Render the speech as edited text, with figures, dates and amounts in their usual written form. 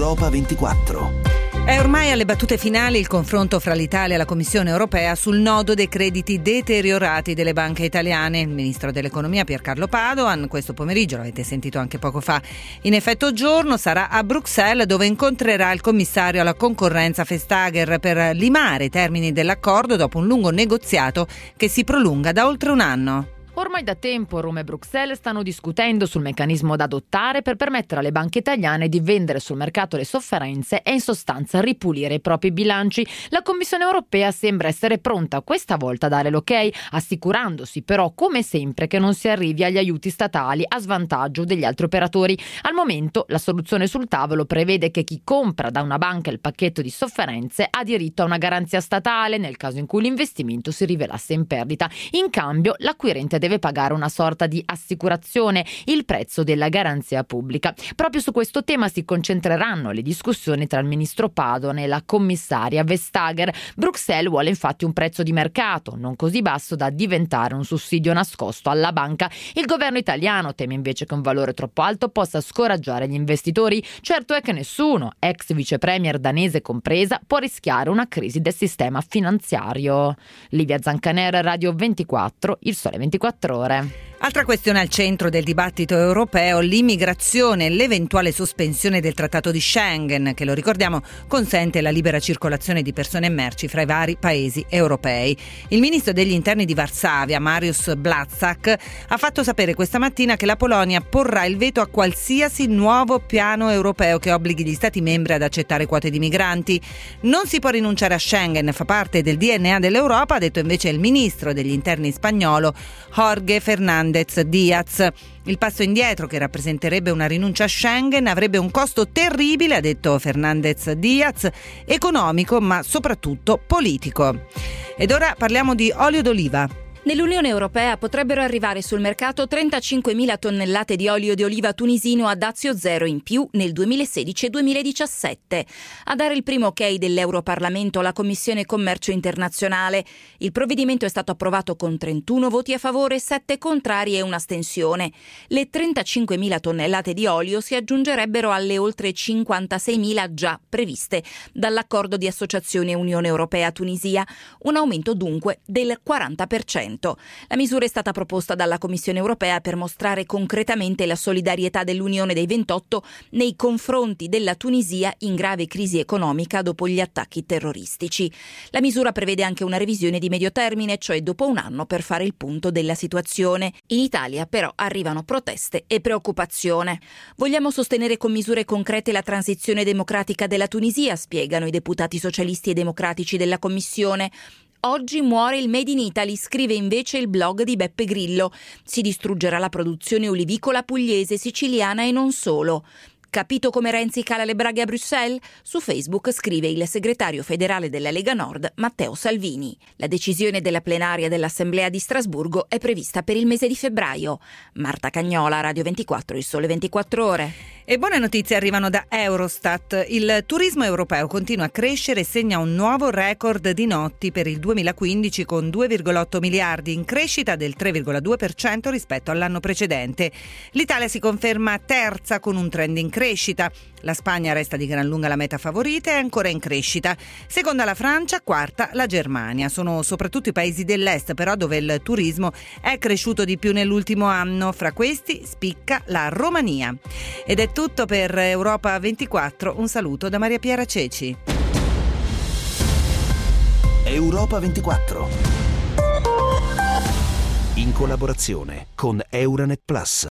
Europa 24. È ormai alle battute finali il confronto fra l'Italia e la Commissione europea sul nodo dei crediti deteriorati delle banche italiane. Il ministro dell'economia Piercarlo Padoan questo pomeriggio, l'avete sentito anche poco fa, in effetto giorno sarà a Bruxelles, dove incontrerà il commissario alla concorrenza Vestager per limare i termini dell'accordo dopo un lungo negoziato che si prolunga da oltre un anno. Ormai da tempo Roma e Bruxelles stanno discutendo sul meccanismo da adottare per permettere alle banche italiane di vendere sul mercato le sofferenze e in sostanza ripulire i propri bilanci. La Commissione europea sembra essere pronta questa volta a dare l'ok, assicurandosi però come sempre che non si arrivi agli aiuti statali a svantaggio degli altri operatori. Al momento la soluzione sul tavolo prevede che chi compra da una banca il pacchetto di sofferenze ha diritto a una garanzia statale nel caso in cui l'investimento si rivelasse in perdita. In cambio l'acquirente deve pagare una sorta di assicurazione, il prezzo della garanzia pubblica. Proprio su questo tema si concentreranno le discussioni tra il ministro Padoan e la commissaria Vestager. Bruxelles vuole infatti un prezzo di mercato, non così basso da diventare un sussidio nascosto alla banca. Il governo italiano teme invece che un valore troppo alto possa scoraggiare gli investitori. Certo è che nessuno, ex vicepremier danese compresa, può rischiare una crisi del sistema finanziario. Livia Zancanera, Radio 24, Il Sole 24 Ore. Altra questione al centro del dibattito europeo, l'immigrazione e l'eventuale sospensione del Trattato di Schengen, che lo ricordiamo consente la libera circolazione di persone e merci fra i vari paesi europei. Il ministro degli interni di Varsavia, Mariusz Błaszczak, ha fatto sapere questa mattina che la Polonia porrà il veto a qualsiasi nuovo piano europeo che obblighi gli Stati membri ad accettare quote di migranti. Non si può rinunciare a Schengen, fa parte del DNA dell'Europa, ha detto invece il ministro degli interni spagnolo Jorge Fernández Díaz. Il passo indietro, che rappresenterebbe una rinuncia a Schengen, avrebbe un costo terribile, ha detto Fernández Díaz, economico ma soprattutto politico. Ed ora parliamo di olio d'oliva. Nell'Unione Europea potrebbero arrivare sul mercato 35.000 tonnellate di olio di oliva tunisino a dazio zero in più nel 2016 e 2017. A dare il primo ok dell'Europarlamento la Commissione Commercio Internazionale. Il provvedimento è stato approvato con 31 voti a favore, 7 contrari e un'astensione. Le 35.000 tonnellate di olio si aggiungerebbero alle oltre 56.000 già previste dall'accordo di associazione Unione Europea-Tunisia, un aumento dunque del 40%. La misura è stata proposta dalla Commissione europea per mostrare concretamente la solidarietà dell'Unione dei 28 nei confronti della Tunisia in grave crisi economica dopo gli attacchi terroristici. La misura prevede anche una revisione di medio termine, cioè dopo un anno, per fare il punto della situazione. In Italia però arrivano proteste e preoccupazione. Vogliamo sostenere con misure concrete la transizione democratica della Tunisia, spiegano i deputati socialisti e democratici della Commissione. Oggi muore il Made in Italy, scrive invece il blog di Beppe Grillo. Si distruggerà la produzione olivicola pugliese, siciliana e non solo. Capito come Renzi cala le braghe a Bruxelles? Su Facebook scrive il segretario federale della Lega Nord, Matteo Salvini. La decisione della plenaria dell'Assemblea di Strasburgo è prevista per il mese di febbraio. Marta Cagnola, Radio 24, Il Sole 24 Ore. E buone notizie arrivano da Eurostat. Il turismo europeo continua a crescere e segna un nuovo record di notti per il 2015 con 2,8 miliardi, in crescita del 3,2% rispetto all'anno precedente. L'Italia si conferma terza con un trend in crescita. La Spagna resta di gran lunga la meta favorita e è ancora in crescita. Seconda la Francia, quarta la Germania. Sono soprattutto i paesi dell'est però dove il turismo è cresciuto di più nell'ultimo anno. Fra questi spicca la Romania. Ed è tutto per Europa 24. Un saluto da Maria Piera Ceci. Europa 24. In collaborazione con Euranet Plus.